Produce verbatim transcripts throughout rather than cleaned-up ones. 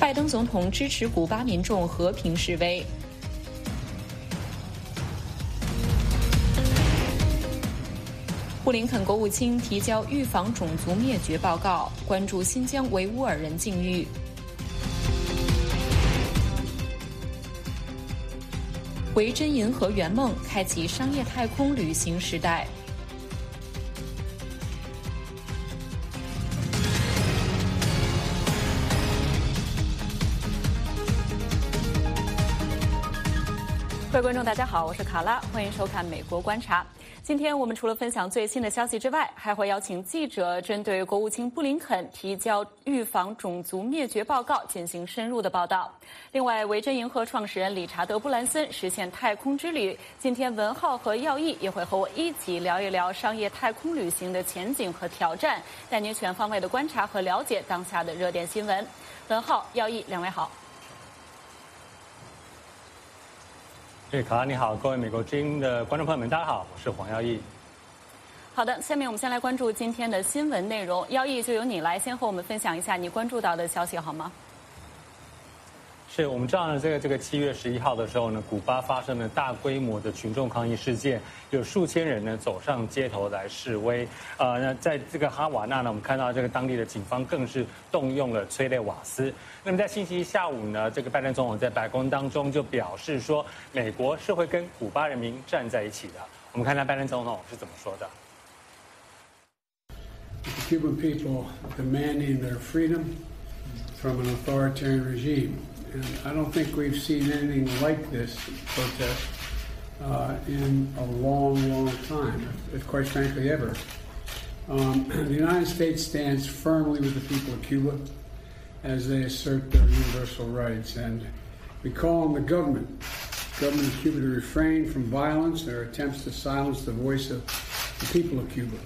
拜登总统支持古巴民众和平示威。布林肯国务卿提交预防种族灭绝报告，关注新疆维吾尔人境遇。维珍银河圆梦开启商业太空旅行时代。各位观众，大家好，我是卡拉，欢迎收看《美国观察》。今天我们除了分享最新的消息之外，还会邀请记者针对国务卿布林肯提交预防种族灭绝报告进行深入的报道。另外，维珍银河创始人理查德·布兰森实现太空之旅，今天文浩和耀义也会和我一起聊一聊商业太空旅行的前景和挑战，带您全方位的观察和了解当下的热点新闻。文浩、耀义，两位好。 对，卡拉你好，各位美国之音的观众朋友们，大家好，我是黄耀义。 好的，下面我们先来关注今天的新闻内容。耀义，就由你来先和我们分享一下你关注到的消息好吗？ 是我们知道呢，这个这个七月十一号的时候呢，古巴发生了大规模的群众抗议事件，有数千人呢走上街头来示威。呃，那在这个哈瓦那呢，我们看到这个当地的警方更是动用了催泪瓦斯。那么在星期一下午呢，这个拜登总统在白宫当中就表示说，美国是会跟古巴人民站在一起的。我们看看拜登总统是怎么说的。 The Cuban people demanding their freedom from an authoritarian regime. And I don't think we've seen anything like this protest uh, in a long, long time, if, quite frankly, ever. Um, the United States stands firmly with the people of Cuba as they assert their universal rights, and we call on the government, government of Cuba, to refrain from violence and their attempts to silence the voice of the people of Cuba.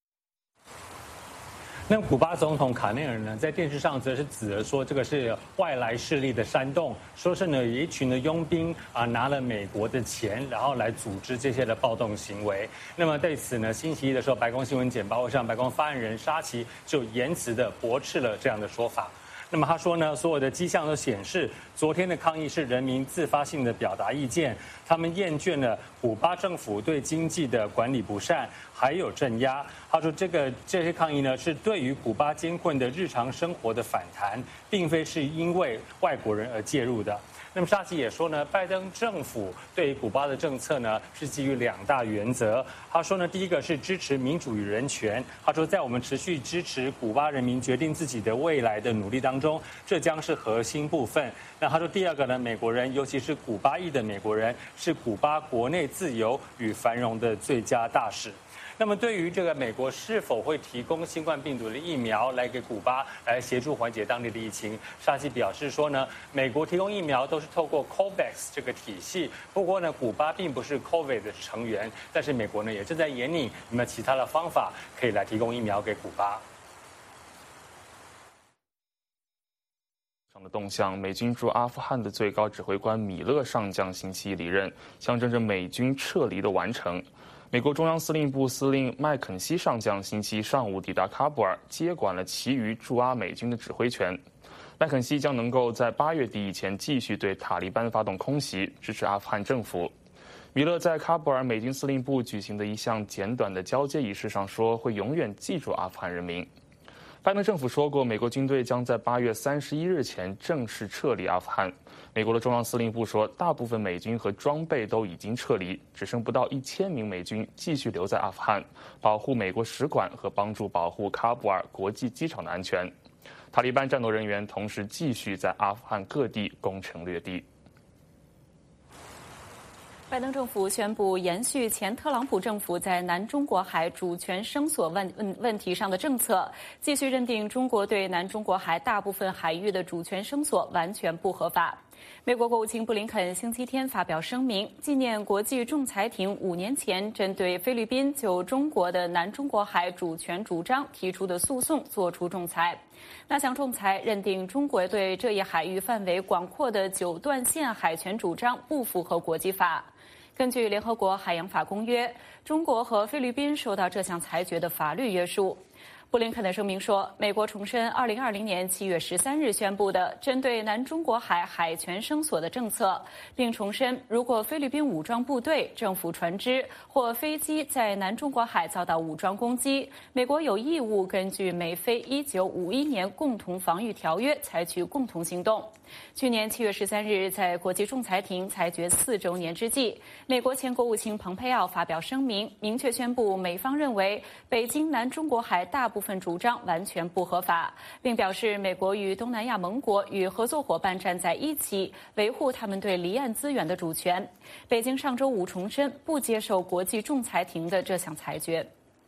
那古巴总统卡内尔呢，在电视上则是指责说，这个是外来势力的煽动，说是呢有一群的佣兵啊拿了美国的钱，然后来组织这些的暴动行为。那么对此呢，星期一的时候，白宫新闻简报会上，白宫发言人沙奇就严词的驳斥了这样的说法。那么他说呢，所有的迹象都显示，昨天的抗议是人民自发性的表达意见，他们厌倦了古巴政府对经济的管理不善，还有镇压。他说，这个这些抗议呢，是对于古巴艰困的日常生活的反弹，并非是因为外国人而介入的。那么沙奇也说呢，拜登政府对于古巴的政策呢是基于两大原则。他说呢，第一个是支持民主与人权。他说，在我们持续支持古巴人民决定自己的未来的努力当中，这将是核心部分。那他说，第二个呢，美国人，尤其是古巴裔的美国人，是古巴国内自由与繁荣的最佳大使。那么，对于这个美国是否会提供新冠病毒的疫苗来给古巴来协助缓解当地的疫情，沙奇表示说呢，美国提供疫苗都是透过 COVAX 这个体系，不过呢，古巴并不是 COVID 的成员，但是美国呢也正在研拟有没有其他的方法可以来提供疫苗给古巴。 的动向，美军驻阿富汗的最高指挥官米勒上将星期一离任，象征着美军撤离的完成。美国中央司令部司令麦肯锡上将星期一上午抵达喀布尔，接管了其余驻阿美军的指挥权。麦肯锡将能够在八月底以前继续对塔利班发动空袭，支持阿富汗政府。米勒在喀布尔美军司令部举行的一项简短的交接仪式上说，会永远记住阿富汗人民。拜登政府说过，美国军队将在八月三十一日前正式撤离阿富汗。美国的中央司令部说，大部分美军和装备都已经撤离，只剩不到一千名美军继续留在阿富汗，保护美国使馆和帮助保护喀布尔国际机场的安全。塔利班战斗人员同时继续在阿富汗各地攻城略地。 拜登政府宣布延续前特朗普政府在南中国海主权声索问问问题上的政策，继续认定中国对南中国海大部分海域的主权声索完全不合法。美国国务卿布林肯星期天发表声明，纪念国际仲裁庭五年前针对菲律宾就中国的南中国海主权主张提出的诉讼作出仲裁。那项仲裁认定中国对这一海域范围广阔的九段线海权主张不符合国际法。根据联合国海洋法公约，中国和菲律宾受到这项裁决的法律约束。 布林肯的声明说，美国重申二零二零年七月十三日宣布的针对南中国海海权声索的政策，并重申，如果菲律宾武装部队、政府船只或飞机在南中国海遭到武装攻击，美国有义务根据美菲一九五一年共同防御条约采取共同行动。去年七月十三日，在国际仲裁庭裁决四周年之际，美国前国务卿蓬佩奥发表声明，明确宣布美方认为北京南中国海大部分主张完全不合法，并表示美国与东南亚盟国与合作伙伴站在一起，维护他们对离岸资源的主权。北京上周五重申不接受国际仲裁庭的这项裁决。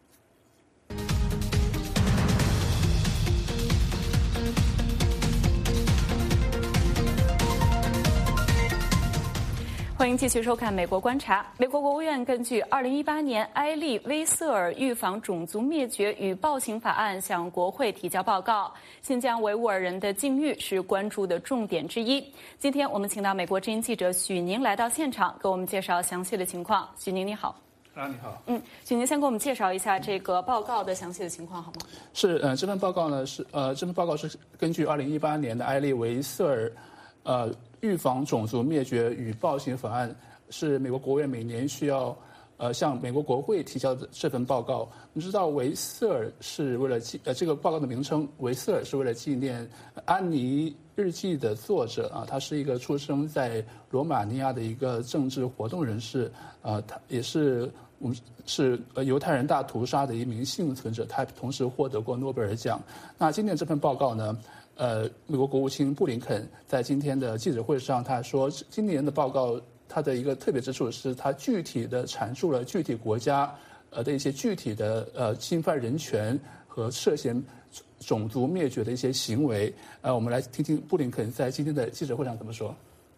欢迎继续收看《美国观察》。美国国务院根据二零一八年埃利威瑟尔预防种族灭绝与暴行法案向国会提交报告。新疆维吾尔人的境遇是关注的重点之一。今天我们请到美国之音记者许宁来到现场，给我们介绍详细的情况。许宁你好。 啊，你好。 嗯，许宁先给我们介绍一下这个报告的详细的情况好吗？ 是，呃，这份报告呢是呃，这份报告是根据二零一八年的埃利维瑟尔，呃。预防种族灭绝与暴行法案是美国国务院每年需要呃向美国国会提交的这份报告。我们知道维瑟尔是为了纪呃这个报告的名称维瑟尔是为了纪念安妮日记的作者啊，他是一个出生在罗马尼亚的一个政治活动人士啊，他也是我们是呃犹太人大屠杀的一名幸存者，他同时获得过诺贝尔奖。那今年这份报告呢？呃，美国国务卿布林肯在今天的记者会上，他说，今年的报告它的一个特别之处是，它具体的阐述了具体国家呃的一些具体的呃侵犯人权和涉嫌种族灭绝的一些行为。呃，我们来听听布林肯在今天的记者会上怎么说。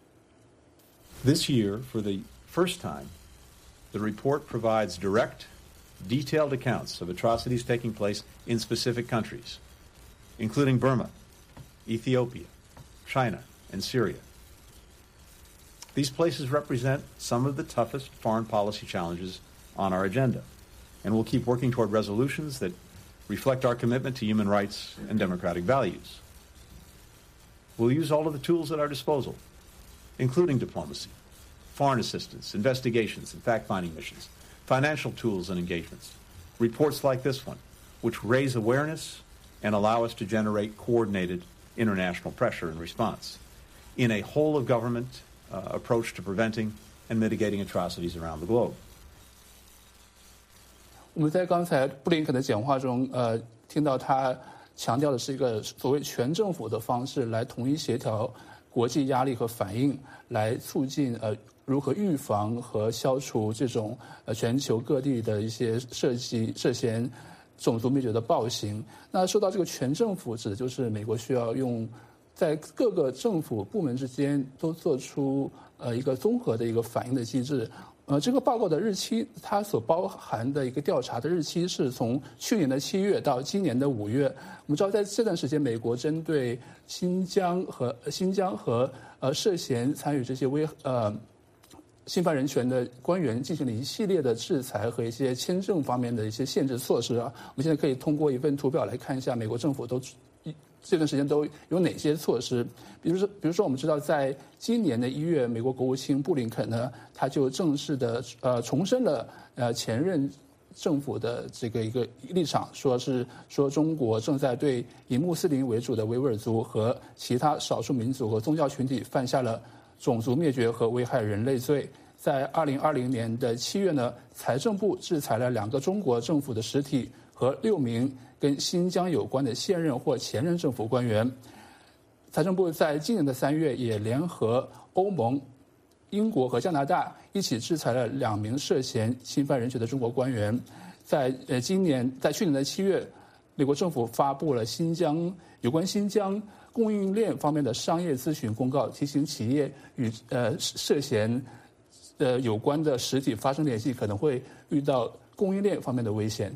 This year, for the first time, the report provides direct, detailed accounts of atrocities taking place in specific countries, including Burma,Ethiopia, China, and Syria. These places represent some of the toughest foreign policy challenges on our agenda, and we'll keep working toward resolutions that reflect our commitment to human rights and democratic values. We'll use all of the tools at our disposal, including diplomacy, foreign assistance, investigations, and fact-finding missions, financial tools and engagements, reports like this one, which raise awareness and allow us to generate coordinated international pressure and response in a whole-of-government uh, approach to preventing and mitigating atrocities around the globe. 我们在刚才布林肯的讲话中，呃，听到他强调的是一个所谓全政府的方式来统一协调国际压力和反应，来促进呃如何预防和消除这种呃全球各地的一些涉及涉嫌种族灭绝的暴行。那说到这个全政府，指的就是美国需要用在各个政府部门之间都做出呃一个综合的一个反应的机制。呃，这个报告的日期，它所包含的一个调查的日期是从去年的七月到今年的五月。我们知道，在这段时间，美国针对新疆和新疆和呃涉嫌参与这些危呃。侵犯人权的官员进行了一系列的制裁和一些签证方面的一些限制措施啊。我们现在可以通过一份图表来看一下，美国政府都这段时间都有哪些措施。比如说，比如说我们知道，在今年的一月，美国国务卿布林肯呢，他就正式的呃重申了呃前任政府的这个一个立场，说是说中国正在对以穆斯林为主的维吾尔族和其他少数民族和宗教群体犯下了种族灭绝和危害人类罪。在二零二零年的七月呢，财政部制裁了两个中国政府的实体和六名跟新疆有关的现任或前任政府官员。财政部在今年的三月也联合欧盟、英国和加拿大一起制裁了两名涉嫌侵犯人权的中国官员。在呃今年，在去年的七月，美国政府发布了新疆有关新疆供应链方面的商业咨询公告，提醒企业与呃涉嫌呃有关的实体发生联系，可能会遇到供应链方面的危险。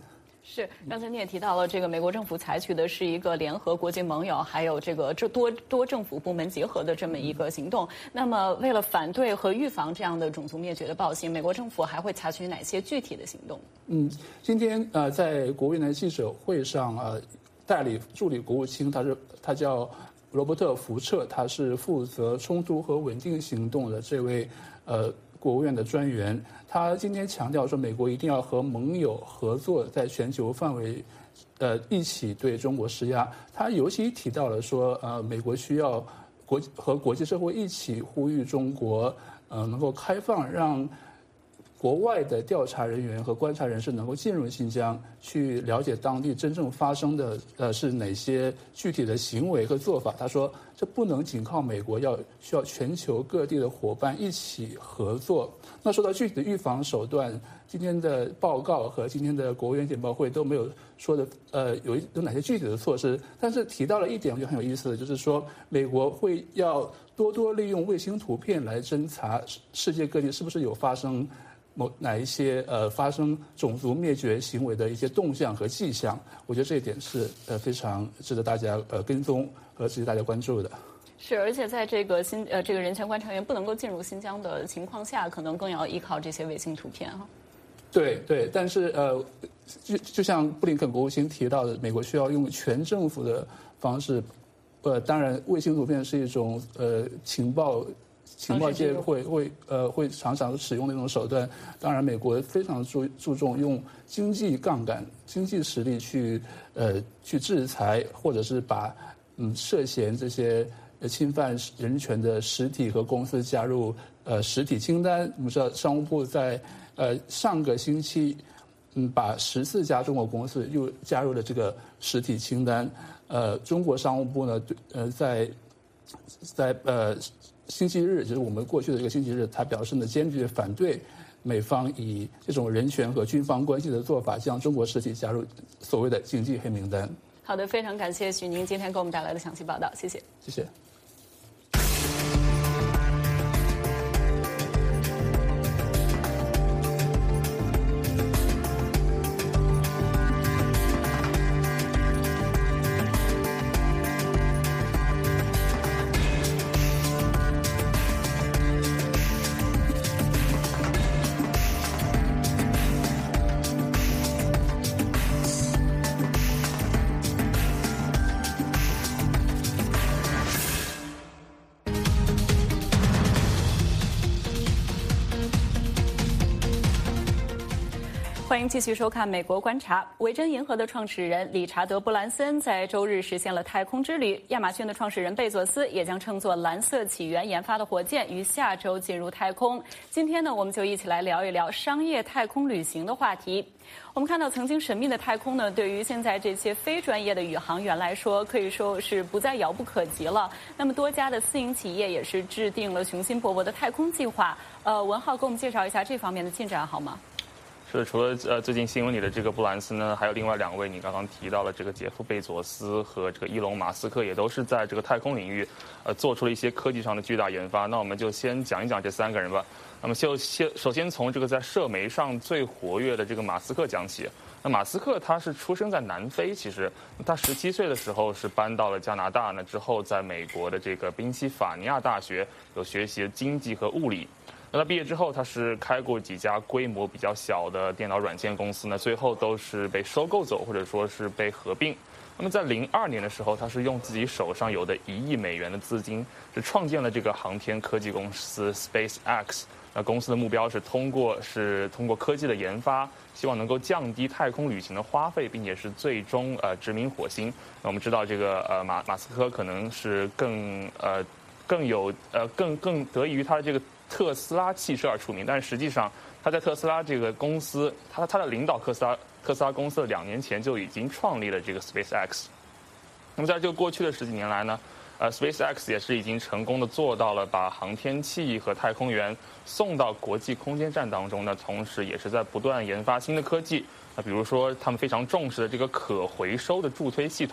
是，刚才你也提到了，这个美国政府采取的是一个联合国际盟友，还有这个这多多政府部门结合的这么一个行动。那么，为了反对和预防这样的种族灭绝的暴行，美国政府还会采取哪些具体的行动？ 嗯，今天呃，在国务院的记者会上，呃，代理助理国务卿，他是他叫罗伯特·福彻，他是负责冲突和稳定行动的这位呃国务院的专员。他今天强调说，美国一定要和盟友合作，在全球范围，呃，一起对中国施压。他尤其提到了说，呃，美国需要国和国际社会一起呼吁中国，呃，能够开放，让国外的调查人员和观察人士能够进入新疆，去了解当地真正发生的呃是哪些具体的行为和做法。他说，这不能仅靠美国，要需要全球各地的伙伴一起合作。那说到具体的预防手段，今天的报告和今天的国务院简报会都没有说的呃有有哪些具体的措施，但是提到了一点，我觉得很有意思的，就是说美国会要多多利用卫星图片来侦查世界各地是不是有发生某哪一些呃发生种族灭绝行为的一些动向和迹象。我觉得这一点是呃非常值得大家呃跟踪和值得大家关注的。 是，而且在这个新呃这个人权观察员不能够进入新疆的情况下，可能更要依靠这些卫星图片哈。 对对，但是呃，就就像布林肯国务卿提到的，美国需要用全政府的方式，呃，当然卫星图片是一种呃情报情报界会会呃会常常使用的一种手段。当然，美国非常注注重用经济杠杆、经济实力去呃去制裁，或者是把嗯涉嫌这些侵犯人权的实体和公司加入呃实体清单。我们知道，商务部在呃上个星期，嗯，把十四家中国公司又加入了这个实体清单。呃，中国商务部呢，呃，在在呃星期日，就是我们过去的这个星期日，他表示呢，坚决反对美方以这种人权和军方关系的做法，将中国实体加入所谓的经济黑名单。 好的，非常感谢许宁今天给我们带来的详细报道，谢谢。 谢谢。 欢迎继续收看《美国观察》。维珍银河的创始人理查德·布兰森在周日实现了太空之旅。亚马逊的创始人贝佐斯也将乘坐蓝色起源研发的火箭于下周进入太空。今天呢，我们就一起来聊一聊商业太空旅行的话题。我们看到，曾经神秘的太空呢，对于现在这些非专业的宇航员来说，可以说是不再遥不可及了。那么多家的私营企业也是制定了雄心勃勃的太空计划。呃，文浩给我们介绍一下这方面的进展好吗？ 是，除了呃最近新闻里的这个布兰斯呢，还有另外两位你刚刚提到了这个杰夫贝佐斯和这个伊隆马斯克，也都是在这个太空领域呃做出了一些科技上的巨大研发。那我们就先讲一讲这三个人吧。那么就先首先从这个在社媒上最活跃的这个马斯克讲起。那马斯克他是出生在南非，其实他十七岁的时候是搬到了加拿大呢，之后在美国的这个宾夕法尼亚大学有学习经济和物理。那他毕业之后，他是开过几家规模比较小的电脑软件公司呢，最后都是被收购走，或者说是被合并。那么在零二年的时候，他是用自己手上有的一亿美元的资金，是创建了这个航天科技公司 SpaceX。那公司的目标是通过是通过科技的研发，希望能够降低太空旅行的花费，并且是最终呃殖民火星。那我们知道这个呃马马斯克可能是更呃更有呃更更得益于他的这个特斯拉汽车而出名，但是实际上他在特斯拉这个公司，他他的领导特斯拉特斯拉公司两年前就已经创立了这个 SpaceX。那么在这个过去的十几年来呢，呃 SpaceX 也是已经成功的做到了把航天器和太空员送到国际空间站当中呢，同时也是在不断研发新的科技。那比如说他们非常重视的这个可回收的助推系统。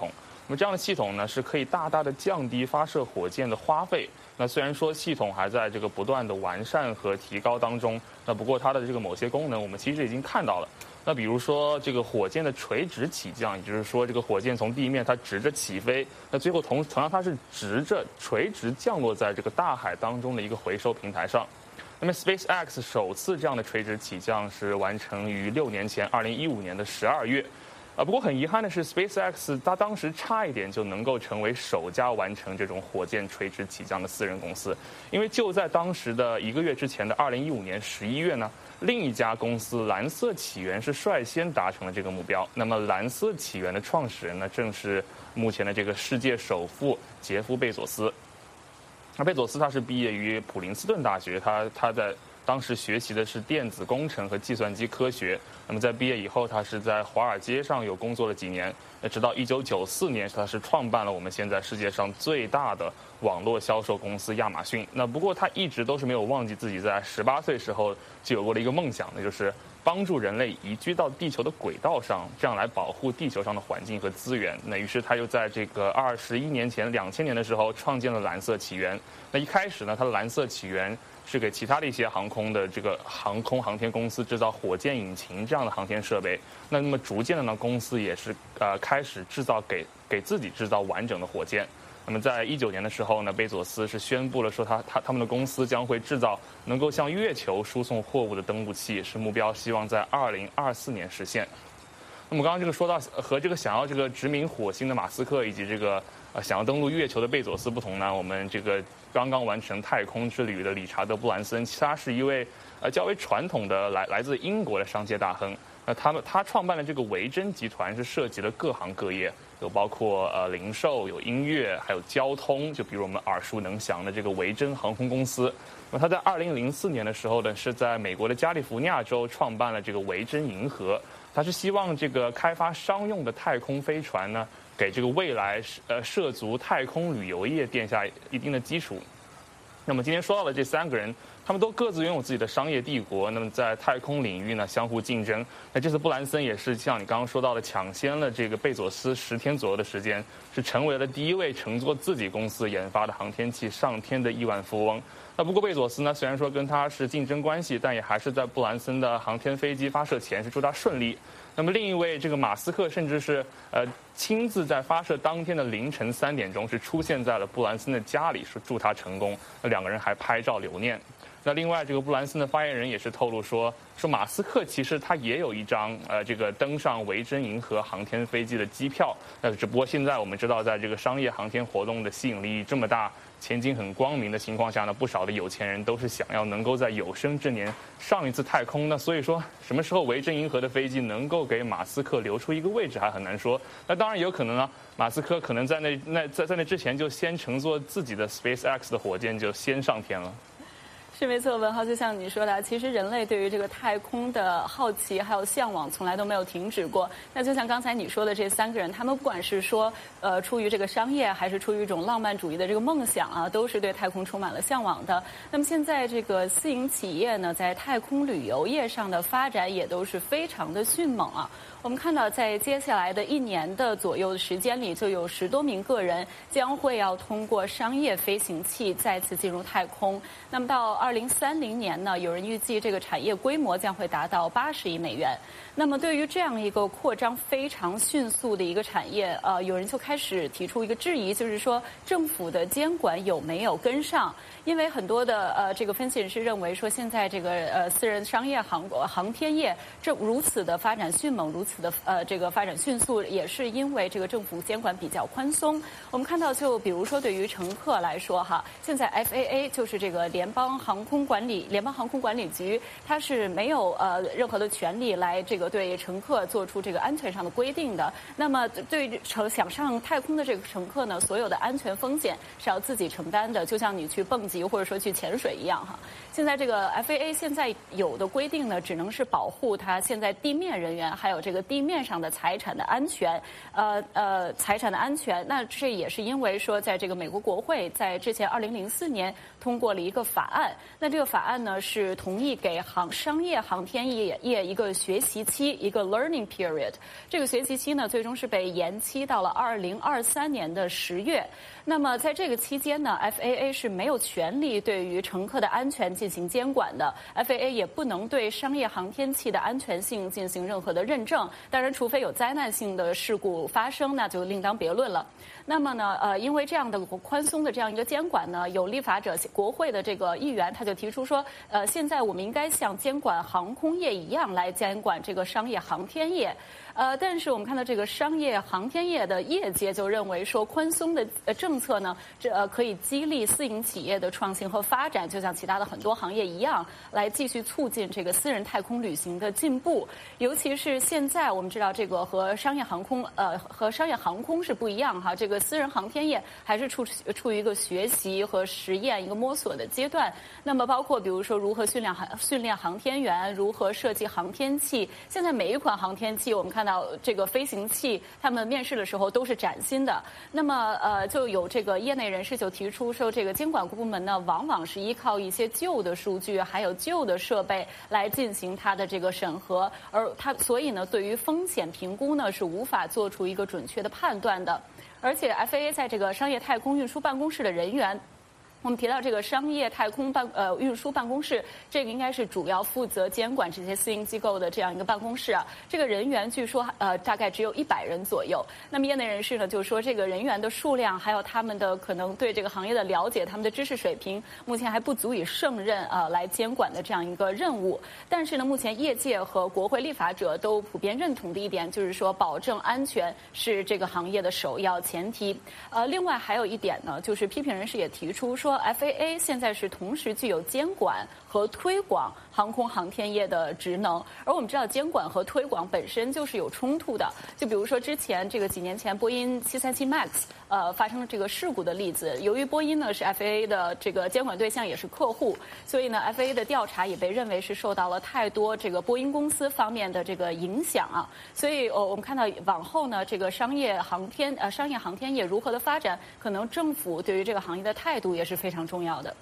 那么这样的系统呢，是可以大大的降低发射火箭的花费。那虽然说系统还在这个不断的完善和提高当中，那不过它的这个某些功能我们其实已经看到了。那比如说这个火箭的垂直起降，也就是说这个火箭从地面它直着起飞，那最后同同样它是直着垂直降落在这个大海当中的一个回收平台上。那么 SpaceX 首次这样的垂直起降是完成于六年前，二零一五年的十二月。啊，不过很遗憾的是 ，SpaceX 它当时差一点就能够成为首家完成这种火箭垂直起降的私人公司，因为就在当时的一个月之前的二零一五年十一月呢，另一家公司蓝色起源是率先达成了这个目标。那么蓝色起源的创始人呢，正是目前的这个世界首富杰夫·贝佐斯。那贝佐斯他是毕业于普林斯顿大学，他他在当时学习的是电子工程和计算机科学。那么在毕业以后，他是在华尔街上有工作了几年，直到一九九四年，他是创办了我们现在世界上最大的网络销售公司亚马逊。那不过他一直都是没有忘记自己在十八岁时候就有过的一个梦想，那就是帮助人类移居到地球的轨道上，这样来保护地球上的环境和资源。那于是他又在这个二十一年前，两千年的时候创建了蓝色起源。那一开始呢，他的蓝色起源是给其他的一些航空的这个航空航天公司制造火箭引擎这样的航天设备。那那么逐渐的呢，公司也是呃开始制造给给自己制造完整的火箭。那么在一九年的时候呢，贝佐斯是宣布了说他他他们的公司将会制造能够向月球输送货物的登陆器，是目标希望在二零二四年实现。那么刚刚这个说到和这个想要这个殖民火星的马斯克以及这个呃想要登陆月球的贝佐斯不同呢，我们这个刚刚完成太空之旅的理查德·布兰森，他是一位呃较为传统的来来自英国的商界大亨。那他们他创办的这个维珍集团是涉及了各行各业，有包括呃零售、有音乐，还有交通，就比如我们耳熟能详的这个维珍航空公司。那么他在二零零四年的时候呢，是在美国的加利福尼亚州创办了这个维珍银河。他是希望这个开发商用的太空飞船呢，给这个未来呃涉足太空旅游业奠下一定的基础。那么今天说到的这三个人，他们都各自拥有自己的商业帝国，那么在太空领域呢相互竞争。那这次布兰森也是像你刚刚说到的，抢先了这个贝佐斯十天左右的时间，是成为了第一位乘坐自己公司研发的航天器上天的亿万富翁。那不过贝佐斯呢，虽然说跟他是竞争关系，但也还是在布兰森的航天飞机发射前是祝他顺利。那么另一位这个马斯克甚至是呃亲自在发射当天的凌晨三点钟是出现在了布兰森的家里，是祝他成功。那两个人还拍照留念。那另外这个布兰森的发言人也是透露说，说马斯克其实他也有一张呃这个登上维珍银河航天飞机的机票。那只不过现在我们知道，在这个商业航天活动的吸引力这么大，前景很光明的情况下呢，不少的有钱人都是想要能够在有生之年上一次太空呢。所以说什么时候维珍银河的飞机能够给马斯克留出一个位置还很难说。那当然也有可能呢，马斯克可能在那那在在那之前就先乘坐自己的 SpaceX 的火箭就先上天了。 是没错，文浩，就像你说的，其实人类对于这个太空的好奇还有向往从来都没有停止过。那就像刚才你说的这三个人，他们不管是说呃出于这个商业，还是出于一种浪漫主义的这个梦想啊，都是对太空充满了向往的。那么现在这个私营企业呢，在太空旅游业上的发展也都是非常的迅猛啊。我们看到，在接下来的一年的左右的时间里，就有十多名个人将会要通过商业飞行器再次进入太空。那么到二零三零年呢，有人预计这个产业规模将会达到八十亿美元。那么对于这样一个扩张非常迅速的一个产业，呃，有人就开始提出一个质疑，就是说政府的监管有没有跟上？因为很多的呃这个分析人士认为说，现在这个呃私人商业航航天业这如此的发展迅猛，如此的呃这个发展迅速，也是因为这个政府监管比较宽松。我们看到，就比如说对于乘客来说哈，现在 F A A 就是这个联邦航空管理联邦航空管理局，它是没有呃任何的权利来这个对乘客做出这个安全上的规定的。那么对于乘想上太空的这个乘客呢，所有的安全风险是要自己承担的，就像你去蹦极或者说去潜水一样哈。现在这个 F A A 现在有的规定呢，只能是保护它现在地面人员还有这个地面上的财产的安全，呃呃财产的安全。那这也是因为说，在这个美国国会在之前二零零四年通过了一个法案， 那这个法案呢是同意给航商业航天业业一个学习期，一个 learning period。这个学习期呢最终是被延期到了二零二三年的十月。那么在这个期间呢 ，F A A 是没有权利对于乘客的安全进行监管的 ，F A A 也不能对商业航天器的安全性进行任何的认证。当然，除非有灾难性的事故发生，那就另当别论了。那么呢，呃，因为这样的宽松的这样一个监管呢，有立法者国会的这个议员他就提出说，呃，现在我们应该像监管航空业一样来监管这个商业航天业。呃，但是我们看到这个商业航天业的业界就认为说，宽松的呃政策呢，这呃可以激励私营企业的创新和发展，就像其他的很多行业一样，来继续促进这个私人太空旅行的进步。尤其是现在我们知道，这个和商业航空呃和商业航空是不一样哈，这个私人航天业还是处处于一个学习和实验、一个摸索的阶段。那么包括比如说如何训练航训练航天员，如何设计航天器。现在每一款航天器，我们看到这个飞行器，他们面试的时候都是崭新的。那么呃，就有这个业内人士就提出说，这个监管部门呢，往往是依靠一些旧的数据，还有旧的设备来进行它的这个审核，而它所以呢，对于风险评估呢，是无法做出一个准确的判断的。而且 F A A 在这个商业太空运输办公室的人员。我们提到这个商业太空办呃运输办公室，这个应该是主要负责监管这些私营机构的这样一个办公室啊。这个人员据说呃大概只有一百人左右。那么业内人士呢就说，这个人员的数量还有他们的可能对这个行业的了解，他们的知识水平，目前还不足以胜任呃来监管的这样一个任务。但是呢，目前业界和国会立法者都普遍认同的一点就是说，保证安全是这个行业的首要前提。呃，另外还有一点呢，就是批评人士也提出说。说 F A A 现在是同时具有监管和推广航空航天业的职能，而我们知道监管和推广本身就是有冲突的。就比如说之前这个几年前波音七三七 MAX 呃发生了这个事故的例子，由于波音呢是 F A A 的这个监管对象也是客户，所以呢 F A A 的调查也被认为是受到了太多这个波音公司方面的这个影响啊。所以呃我们看到往后呢这个商业航天呃商业航天业如何的发展，可能政府对于这个行业的态度也是非常重要的。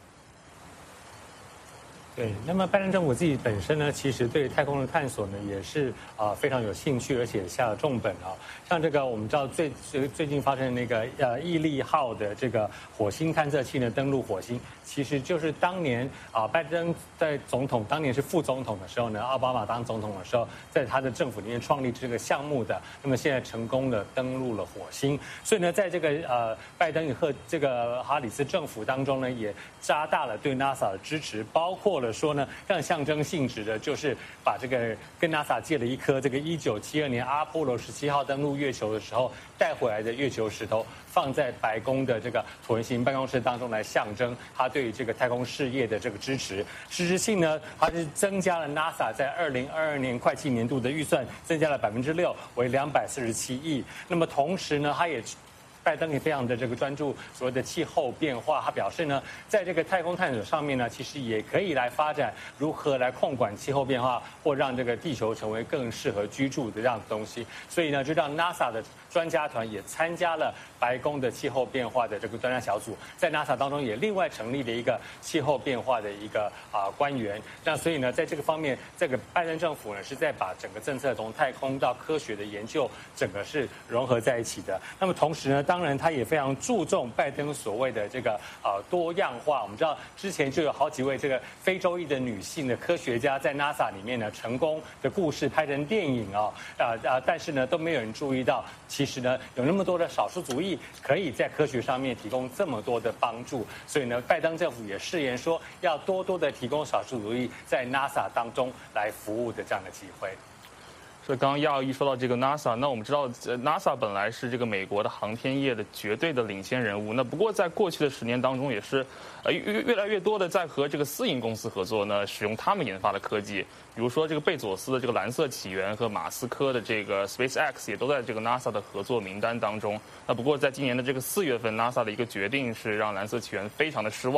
对，那么拜登政府自己本身呢，其实对太空的探索呢，也是啊、呃、非常有兴趣，而且下了重本啊。像这个我们知道最最近发生的那个呃毅力号的这个火星探测器呢登陆火星，其实就是当年啊、呃、拜登在总统当年是副总统的时候呢，奥巴马当总统的时候，在他的政府里面创立这个项目的，那么现在成功的登陆了火星。所以呢，在这个呃拜登和这个哈里斯政府当中呢，也加大了对 NASA 的支持，包括了说呢，更象征性质的，就是把这个跟 NASA 借了一颗这个一九七二年阿波罗十七号登陆月球的时候带回来的月球石头，放在白宫的这个椭圆形办公室当中，来象征他对于这个太空事业的这个支持。实质性呢，它是增加了 NASA 在二零二二年会计年度的预算，增加了百分之六，为两百四十七亿。那么同时呢，它也拜登也非常的这个专注所谓的气候变化，他表示呢，在这个太空探索上面呢，其实也可以来发展如何来控管气候变化，或让这个地球成为更适合居住的这样的东西。所以呢，就让 NASA 的专家团也参加了白宫的气候变化的这个专家小组，在 NASA 当中也另外成立了一个气候变化的一个啊、呃、官员。那所以呢，在这个方面，这个拜登政府呢是在把整个政策从太空到科学的研究，整个是融合在一起的。那么同时呢，当然他也非常注重拜登所谓的这个呃多样化。我们知道之前就有好几位这个非洲裔的女性的科学家在 NASA 里面呢成功的故事拍成电影啊啊啊，但是呢都没有人注意到。其实呢，有那么多的少数族裔可以在科学上面提供这么多的帮助，所以呢，拜登政府也誓言说要多多的提供少数族裔在 NASA 当中来服务的这样的机会。 所以刚刚亚一说到这个 NASA， 那我们知道 NASA 本来是这个美国的航天业的绝对的领先人物。那不过在过去的十年当中，也是呃越越来越多的在和这个私营公司合作呢，使用他们研发的科技。比如说这个贝佐斯的这个蓝色起源和马斯克的这个 SpaceX 也都在这个 NASA 的合作名单当中。那不过在今年的这个四月份 ，NASA 的一个决定是让蓝色起源非常的失望。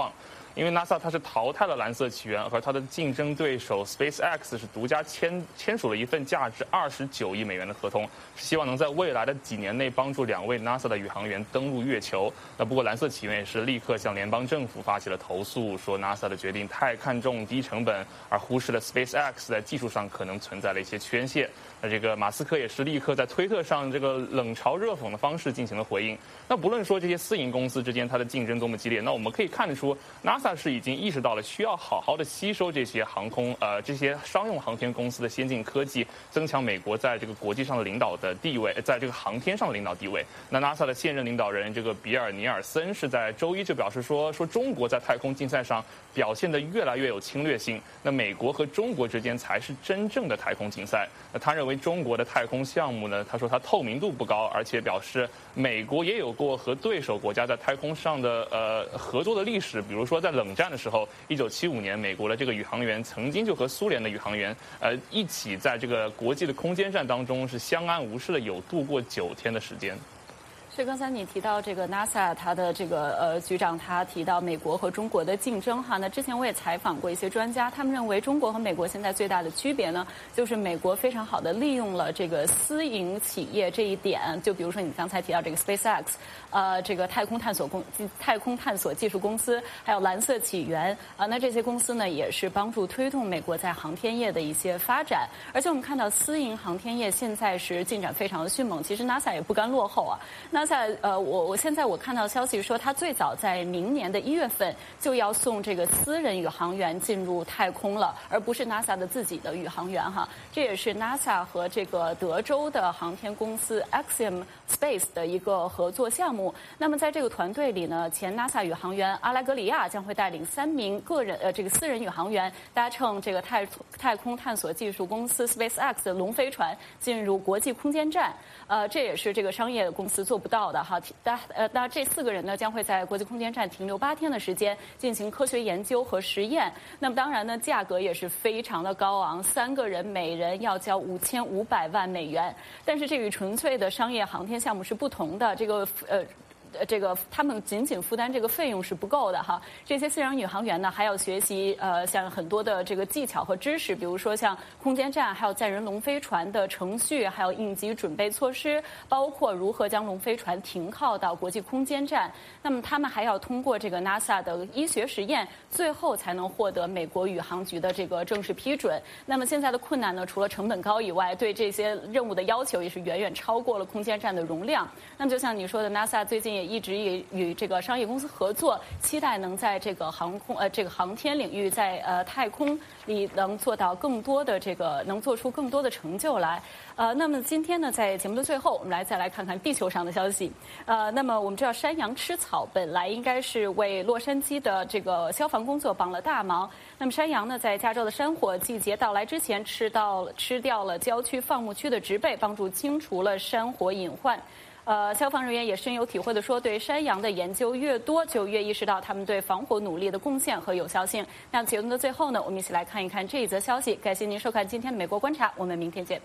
因为 NASA 它是淘汰了蓝色起源，和它的竞争对手 SpaceX 是独家签签署了一份价值二十九亿美元的合同，是希望能在未来的几年内帮助两位 NASA 的宇航员登陆月球。那不过蓝色起源也是立刻向联邦政府发起了投诉，说 NASA 的决定太看重低成本，而忽视了 SpaceX 在技术上可能存在的一些缺陷。那这个马斯克也是立刻在推特上这个冷嘲热讽的方式进行了回应。那不论说这些私营公司之间它的竞争多么激烈，那我们可以看得出 NASA 是已经意识到了需要好好的吸收这些航空呃这些商用航天公司的先进科技，增强美国在这个国际上的领导的地位，在这个航天上的领导地位。那 NASA 的现任领导人这个比尔尼尔森是在周一就表示说，说中国在太空竞赛上表现得越来越有侵略性，那美国和中国之间才是真正的太空竞赛。那他认为中国的太空项目呢，他说它透明度不高，而且表示美国也有过和对手国家在太空上的呃合作的历史，比如说在冷战的时候，一九七五年美国的这个宇航员曾经就和苏联的宇航员呃一起在这个国际的空间站当中是相安无事的，有度过九天的时间。 所以刚才你提到这个 NASA 它的这个呃局长他提到美国和中国的竞争哈，那之前我也采访过一些专家，他们认为中国和美国现在最大的区别呢，就是美国非常好的利用了这个私营企业这一点，就比如说你刚才提到这个 SpaceX， 呃这个太空探索公太空探索技术公司，还有蓝色起源啊、呃，那这些公司呢也是帮助推动美国在航天业的一些发展，而且我们看到私营航天业现在是进展非常的迅猛，其实 NASA 也不甘落后啊。NASA 呃，我我现在我看到消息说，它最早在明年的一月份就要送这个私人宇航员进入太空了，而不是 NASA 的自己的宇航员哈。这也是 NASA 和这个德州的航天公司 Axiom Space 的一个合作项目。那么在这个团队里呢，前 NASA 宇航员阿莱格里亚将会带领三名个人呃这个私人宇航员，搭乘这个太太空探索技术公司 SpaceX 的龙飞船进入国际空间站。呃，这也是这个商业公司做不到的哈。那呃，那这四个人呢，将会在国际空间站停留八天的时间，进行科学研究和实验。那么当然呢，价格也是非常的高昂，三个人每人要交五千五百万美元。但是这与纯粹的商业航天项目是不同的，这个呃。呃，这个他们仅仅负担这个费用是不够的哈。这些私人宇航员呢，还要学习呃，像很多的这个技巧和知识，比如说像空间站，还有载人龙飞船的程序，还有应急准备措施，包括如何将龙飞船停靠到国际空间站。那么他们还要通过这个 NASA 的医学实验，最后才能获得美国宇航局的这个正式批准。那么现在的困难呢，除了成本高以外，对这些任务的要求也是远远超过了空间站的容量。那么就像你说的 ，NASA 最近也一直与与这个商业公司合作，期待能在这个航空呃这个航天领域，在呃太空里能做到更多的这个能做出更多的成就来。呃，那么今天呢，在节目的最后，我们来再来看看地球上的消息。呃，那么我们知道山羊吃草本来应该是为洛杉矶的这个消防工作帮了大忙。那么山羊呢，在加州的山火季节到来之前，吃到吃掉了郊区放牧区的植被，帮助清除了山火隐患。呃，消防人员也深有体会地说，对山羊的研究越多，就越意识到他们对防火努力的贡献和有效性。那节目的最后呢，我们一起来看一看这一则消息。感谢您收看今天的美国观察，我们明天见。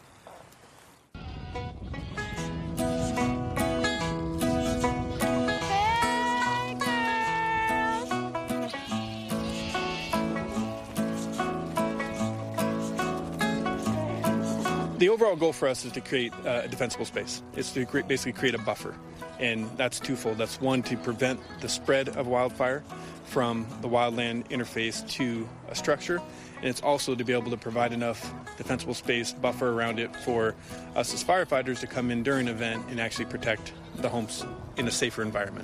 The overall goal for us is to create uh, a defensible space. It's to create, basically create a buffer. And that's twofold. That's one, to prevent the spread of wildfire from the wildland interface to a structure. And it's also to be able to provide enough defensible space, buffer around it for us as firefighters to come in during an event and actually protect the homes in a safer environment.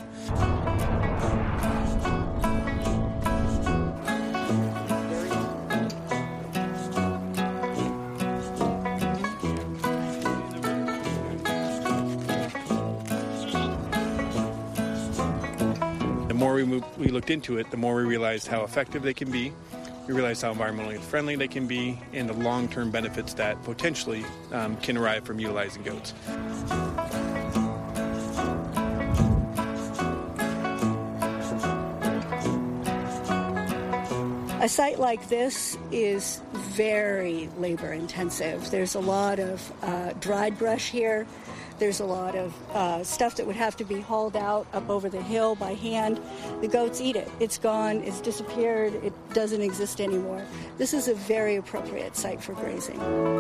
The more we, moved, we looked into it, the more we realized how effective they can be. We realized how environmentally friendly they can be and the long-term benefits that potentially um, can arrive from utilizing goats. A site like this is very labor intensive. There's a lot of uh, dried brush here. There's a lot of uh, stuff that would have to be hauled out up over the hill by hand. The goats eat it. It's gone. It's disappeared. It doesn't exist anymore. This is a very appropriate site for grazing.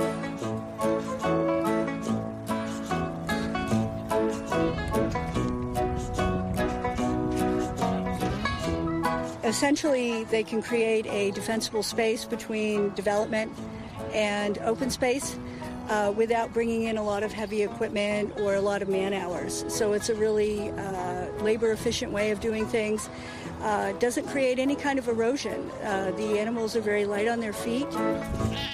Essentially, they can create a defensible space between development and open space uh, without bringing in a lot of heavy equipment or a lot of man hours. So it's a really uh, labor-efficient way of doing things. Uh, doesn't create any kind of erosion. Uh, the animals are very light on their feet.